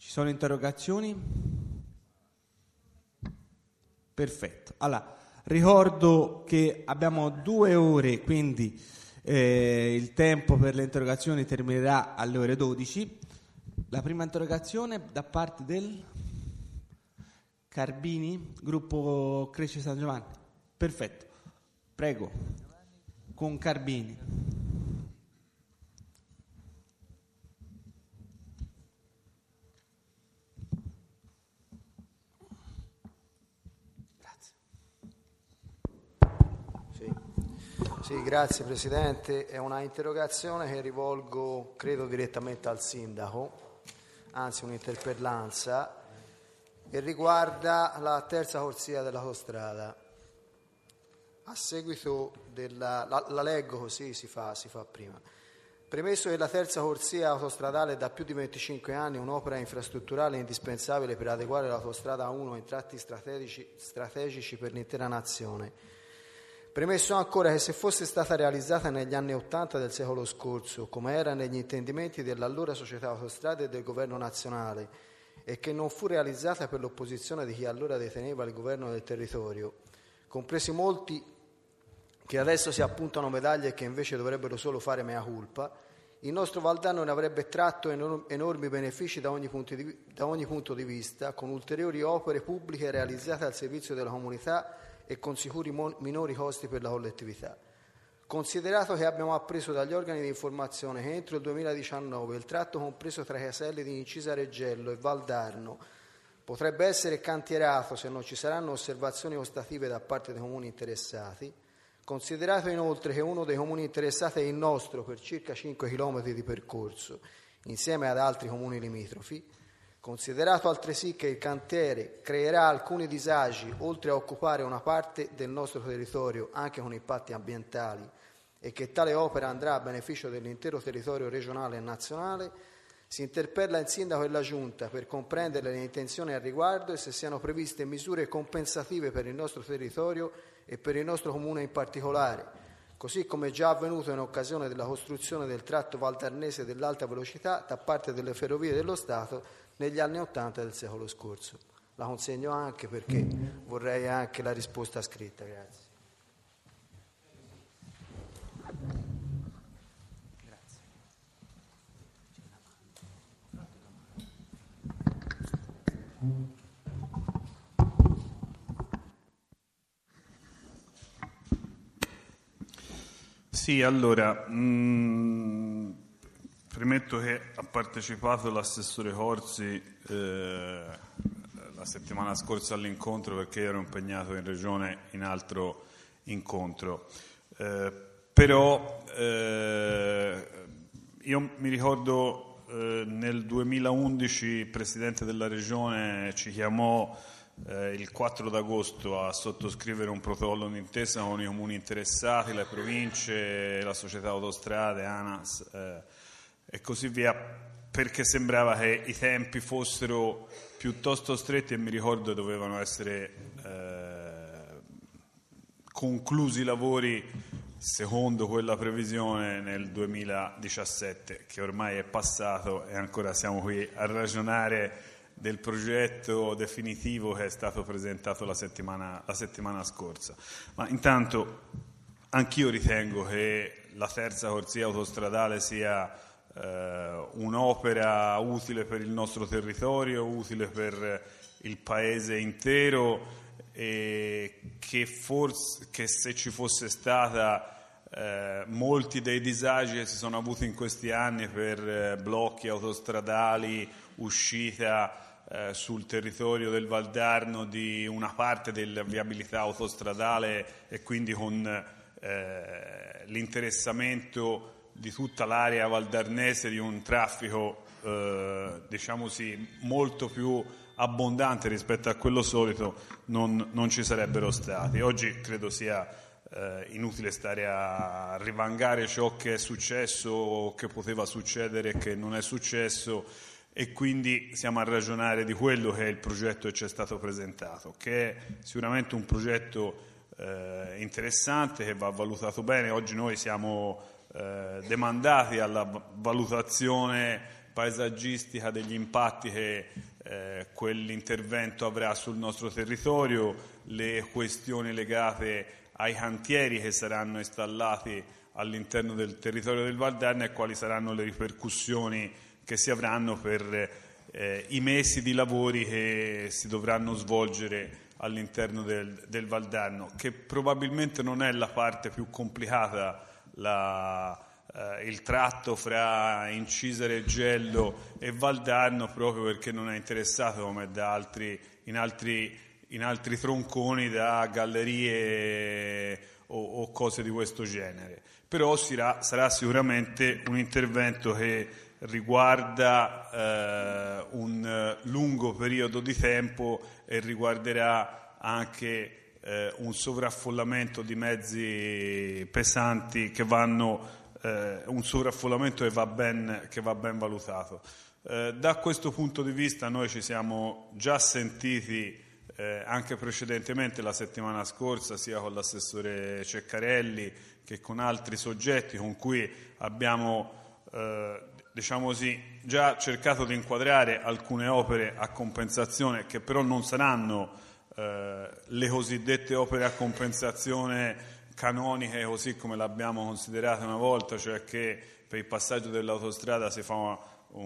Ci sono interrogazioni? Perfetto. Allora, ricordo che abbiamo 2 ore, quindi il tempo per le interrogazioni terminerà alle ore 12. La prima interrogazione da parte del Carbini, gruppo Cresce San Giovanni. Perfetto. Prego, con Carbini. Sì, grazie Presidente. È una interrogazione che rivolgo, credo, direttamente al Sindaco, anzi un'interpellanza, e riguarda la terza corsia dell'autostrada. A seguito la leggo così si fa prima. Premesso che la terza corsia autostradale è da più di 25 anni un'opera infrastrutturale indispensabile per adeguare l'autostrada A1 in tratti strategici per l'intera nazione. Premesso ancora che se fosse stata realizzata negli anni '80 del secolo scorso, come era negli intendimenti dell'allora Società Autostrade e del Governo nazionale, e che non fu realizzata per l'opposizione di chi allora deteneva il governo del territorio, compresi molti che adesso si appuntano medaglie e che invece dovrebbero solo fare mea culpa, il nostro Valdarno ne avrebbe tratto enormi benefici da ogni punto di vista, con ulteriori opere pubbliche realizzate al servizio della comunità e con sicuri minori costi per la collettività. Considerato che abbiamo appreso dagli organi di informazione che entro il 2019 il tratto compreso tra i caselli di Incisa Reggello e Valdarno potrebbe essere cantierato se non ci saranno osservazioni ostative da parte dei comuni interessati, considerato inoltre che uno dei comuni interessati è il nostro per circa 5 km di percorso, insieme ad altri comuni limitrofi, considerato altresì che il cantiere creerà alcuni disagi oltre a occupare una parte del nostro territorio anche con impatti ambientali e che tale opera andrà a beneficio dell'intero territorio regionale e nazionale, si interpella il Sindaco e la Giunta per comprendere le intenzioni al riguardo e se siano previste misure compensative per il nostro territorio e per il nostro comune in particolare, così come già avvenuto in occasione della costruzione del tratto valdarnese dell'alta velocità da parte delle Ferrovie dello Stato negli anni '80 del secolo scorso. La consegno anche perché vorrei anche la risposta scritta. Grazie. Sì, allora, premetto che ha partecipato l'assessore Corsi la settimana scorsa all'incontro perché ero impegnato in regione in altro incontro. Però io mi ricordo nel 2011 il Presidente della Regione ci chiamò il 4 d'agosto a sottoscrivere un protocollo d'intesa con i comuni interessati, le province, la società autostrade, ANAS e così via, perché sembrava che i tempi fossero piuttosto stretti e mi ricordo dovevano essere conclusi i lavori secondo quella previsione nel 2017, che ormai è passato e ancora siamo qui a ragionare del progetto definitivo che è stato presentato la settimana scorsa. Ma intanto anch'io ritengo che la terza corsia autostradale sia un'opera utile per il nostro territorio, utile per il paese intero e che se ci fosse stata molti dei disagi che si sono avuti in questi anni per blocchi autostradali, uscita sul territorio del Valdarno di una parte della viabilità autostradale e quindi con l'interessamento di tutta l'area valdarnese di un traffico diciamo così molto più abbondante rispetto a quello solito non ci sarebbero stati. Oggi credo sia inutile stare a rivangare ciò che è successo o che poteva succedere e che non è successo, e quindi siamo a ragionare di quello che è il progetto che ci è stato presentato, che è sicuramente un progetto interessante che va valutato bene. Oggi noi siamo demandati alla valutazione paesaggistica degli impatti che quell'intervento avrà sul nostro territorio, le questioni legate ai cantieri che saranno installati all'interno del territorio del Valdarno e quali saranno le ripercussioni che si avranno per i mesi di lavori che si dovranno svolgere all'interno del Valdarno, che probabilmente non è la parte più complicata, il tratto fra Incisare Gello e Valdarno, proprio perché non è interessato come in altri tronconi da gallerie o cose di questo genere. Però sarà sicuramente un intervento che riguarda un lungo periodo di tempo e riguarderà anche un sovraffollamento di mezzi pesanti che un sovraffollamento che va ben valutato. Da questo punto di vista noi ci siamo già sentiti anche precedentemente la settimana scorsa, sia con l'assessore Ceccarelli che con altri soggetti con cui abbiamo già cercato di inquadrare alcune opere a compensazione, che però non saranno le cosiddette opere a compensazione canoniche così come l'abbiamo considerata una volta, cioè che per il passaggio dell'autostrada si fa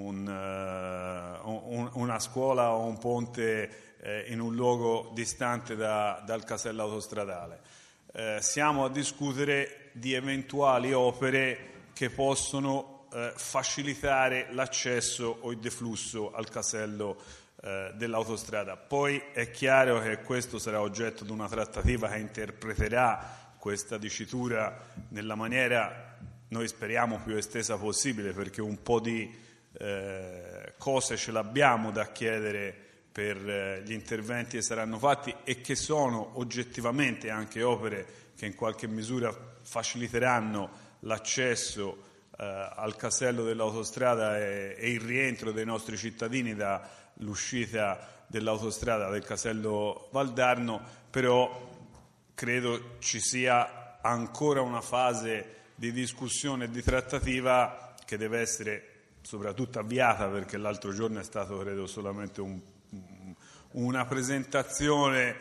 una scuola o un ponte in un luogo distante dal casello autostradale. Siamo a discutere di eventuali opere che possono facilitare l'accesso o il deflusso al casello dell'autostrada. Poi è chiaro che questo sarà oggetto di una trattativa che interpreterà questa dicitura nella maniera, noi speriamo, più estesa possibile, perché un po' di cose ce l'abbiamo da chiedere per gli interventi che saranno fatti e che sono oggettivamente anche opere che in qualche misura faciliteranno l'accesso al casello dell'autostrada e il rientro dei nostri cittadini dall'uscita dell'autostrada del casello Valdarno, però credo ci sia ancora una fase di discussione e di trattativa che deve essere soprattutto avviata, perché l'altro giorno è stato credo solamente una presentazione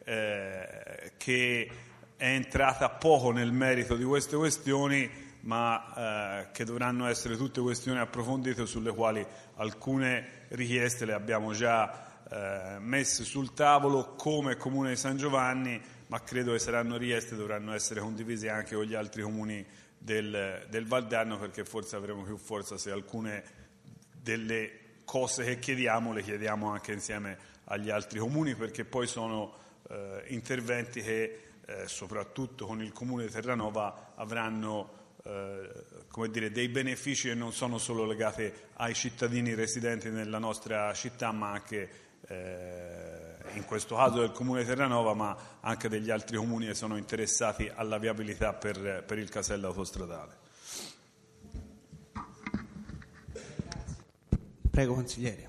che è entrata poco nel merito di queste questioni, ma che dovranno essere tutte questioni approfondite sulle quali alcune richieste le abbiamo già messe sul tavolo come Comune di San Giovanni, ma credo che saranno richieste e dovranno essere condivise anche con gli altri comuni del Valdarno, perché forse avremo più forza se alcune delle cose che chiediamo le chiediamo anche insieme agli altri comuni, perché poi sono interventi che soprattutto con il Comune di Terranova avranno dei benefici che non sono solo legati ai cittadini residenti nella nostra città, ma anche in questo caso del Comune di Terranova, ma anche degli altri comuni che sono interessati alla viabilità per il casello autostradale. Prego, consigliere.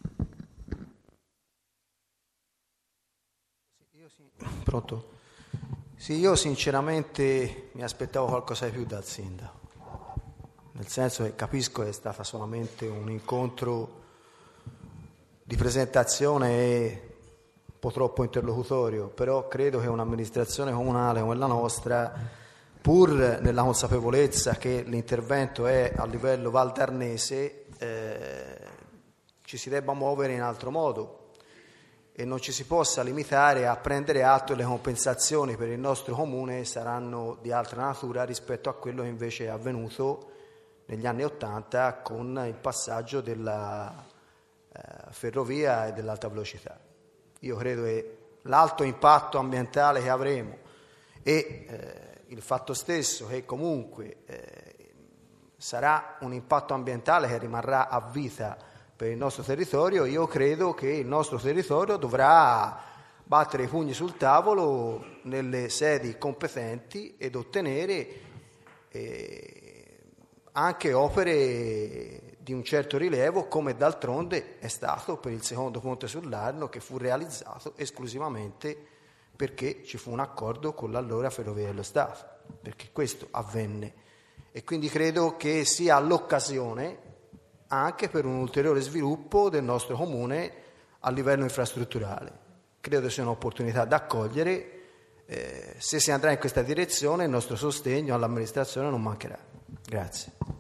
Pronto? Sì, io sinceramente mi aspettavo qualcosa di più dal sindaco, nel senso che capisco che è stata solamente un incontro di presentazione e un po' troppo interlocutorio, però credo che un'amministrazione comunale come la nostra, pur nella consapevolezza che l'intervento è a livello valdarnese, ci si debba muovere in altro modo e non ci si possa limitare a prendere atto che le compensazioni per il nostro comune saranno di altra natura rispetto a quello che invece è avvenuto negli anni '80 con il passaggio della ferrovia e dell'alta velocità. Io credo che l'alto impatto ambientale che avremo e il fatto stesso che comunque sarà un impatto ambientale che rimarrà a vita per il nostro territorio, io credo che il nostro territorio dovrà battere i pugni sul tavolo nelle sedi competenti ed ottenere anche opere di un certo rilievo, come d'altronde è stato per il secondo ponte sull'Arno, che fu realizzato esclusivamente perché ci fu un accordo con l'allora Ferrovie dello Stato, perché questo avvenne. E quindi credo che sia l'occasione anche per un ulteriore sviluppo del nostro comune a livello infrastrutturale. Credo sia un'opportunità da accogliere. Se si andrà in questa direzione, il nostro sostegno all'amministrazione non mancherà. Grazie.